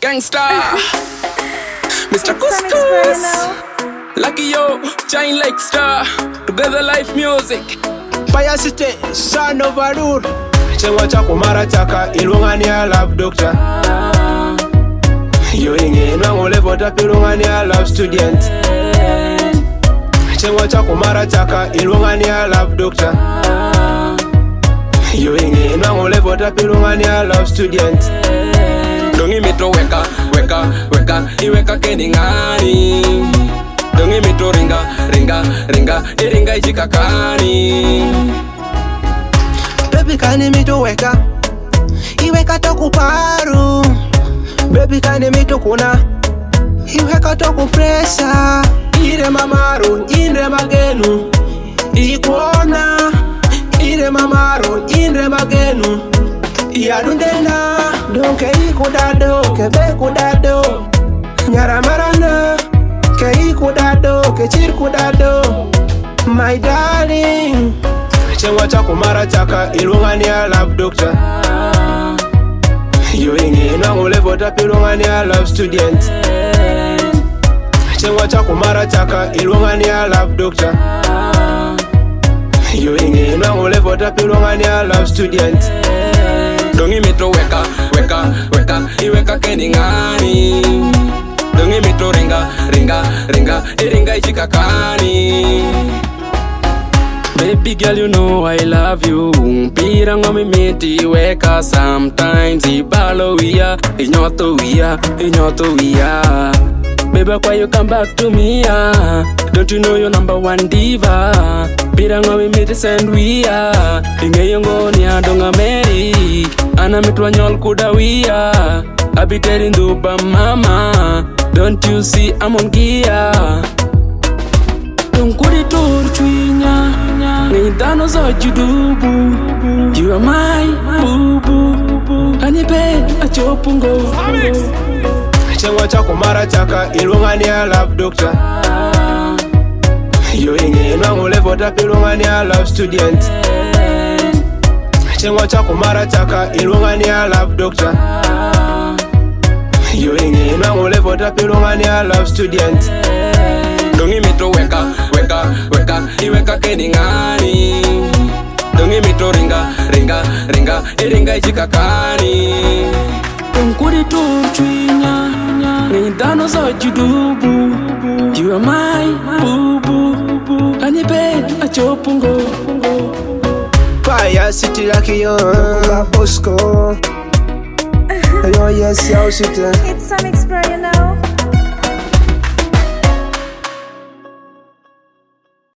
Gangsta, Mr. Couscous, Lucky Yo, shine like star. Together life music. Fire City, son of Arur. Chengwa chako mara chaka ilungani ya love doctor. Yo inge nwango levo tapi ilungani ya love student. Chengwa chako mara chaka ilungani ya love doctor. Yo inge nwango levo tapi ilungani ya love student. Dongi mito weka, weka, weka, iweka kendi ngani. Dongi mito ringa, ringa, ringa, iringa ijikakani. Baby kani mito weka, iweka toku paru. Baby kani mito kuna, iweka toku presa. Ire mamaru, ire magenu, ikuona. Ire mamaru, ire magenu, iyadundena. Donke ikudado, kebe kudado. Nyara marana, ke ikudado, ke chirkudado. My darling. Chengwa chako mara chaka ilungani ya love doctor. Yo inge nwango levo tapi ilungani ya love student. Chengwa chako mara chaka ilungani ya love doctor. Yo inge nwango levo tapi ilungani ya love student. Dongi mito weka, weka, weka, iweka kendi ngani. Dongi mito ringa, ringa, ringa, iringa ijikakani. Baby girl, you know I love you. Pira ngome miti weka. Sometimes ibalo wia, inyoto wia, inyoto wia. Baby, why you come back to me? Don't you know you're number one diva? Pira ngome miti send wia. Inge yongo ni adonga meri. Ana mitwa nyol kuda wia. Abiteri nduba mama. Don't you see I'm on gear? Don't kuri torchuinya. Nidano zo judubu. You are my boo-boo. Kanyipe achopungo. Chengwa chako mara chaka ilungani ya love doctor. Yo inge nwango levo tapi ilungani ya love student. Chengwa chako mara chaka ilungani ya love doctor. Yo inge nwango levo tapi ilungani ya love student. Dongi mito weka, weka, weka, iweka kendi ngani. Dongi mito ringa, ringa, ringa, iringa ijikakani. Donkuri torchuinya, nidano zo judubu. You are my boo-boo. Kanyipe achopungo. Fire City Lucky Yo, Bosco. Yo yes, yo city. It's some explore, you know.